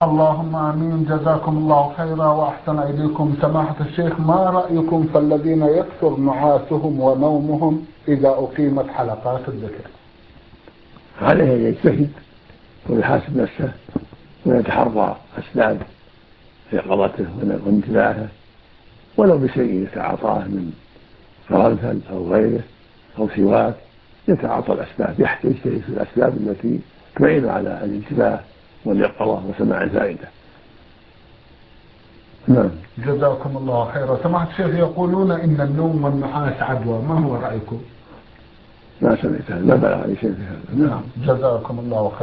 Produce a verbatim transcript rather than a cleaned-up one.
اللهم آمين. جزاكم الله خيرا وأحسن إليكم. سماحة الشيخ، ما رأيكم في الذين يكثر نعاسهم ونومهم إذا أقيمت حلقات الذكر؟ عليه أن يجتهد ويحاسب نفسه ويتحرى أسباب يقظته وانتباهه، ولو بشيء يتعاطاه من غرفل أو غيره أو سواك، يتعاطى الأسباب، يجتهد في الأسباب التي تعين على الانتباه واليقظة وسماع الفائدة. نعم. جزاكم الله خيرا. سماحة الشيخ، يقولون إن النوم والنعاس عدوى، ما هو رأيكم؟ ما سمعت، ما بلغني شيء في هذا. نعم. جزاكم الله خيرا.